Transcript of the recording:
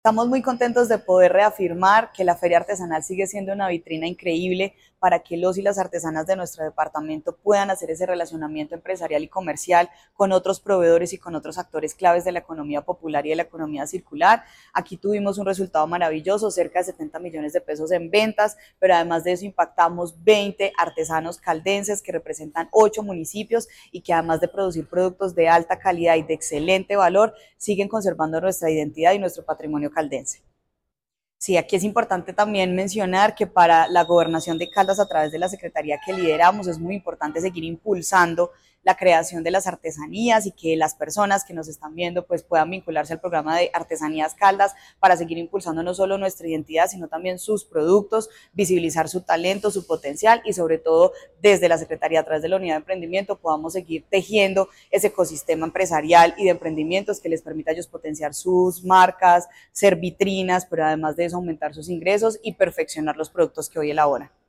Estamos muy contentos de poder reafirmar que la Feria Artesanal sigue siendo una vitrina increíble para que los y las artesanas de nuestro departamento puedan hacer ese relacionamiento empresarial y comercial con otros proveedores y con otros actores claves de la economía popular y de la economía circular. Aquí tuvimos un resultado maravilloso, cerca de 70 millones de pesos en ventas, pero además de eso impactamos 20 artesanos caldenses que representan 8 municipios y que además de producir productos de alta calidad y de excelente valor, siguen conservando nuestra identidad y nuestro patrimonio caldense. Sí, aquí es importante también mencionar que para la gobernación de Caldas, a través de la secretaría que lideramos, es muy importante seguir impulsando la creación de las artesanías y que las personas que nos están viendo pues puedan vincularse al programa de Artesanías Caldas para seguir impulsando no solo nuestra identidad, sino también sus productos, visibilizar su talento, su potencial y sobre todo desde la Secretaría, a través de la Unidad de Emprendimiento, podamos seguir tejiendo ese ecosistema empresarial y de emprendimientos que les permita a ellos potenciar sus marcas, ser vitrinas, pero además de eso aumentar sus ingresos y perfeccionar los productos que hoy elaboran.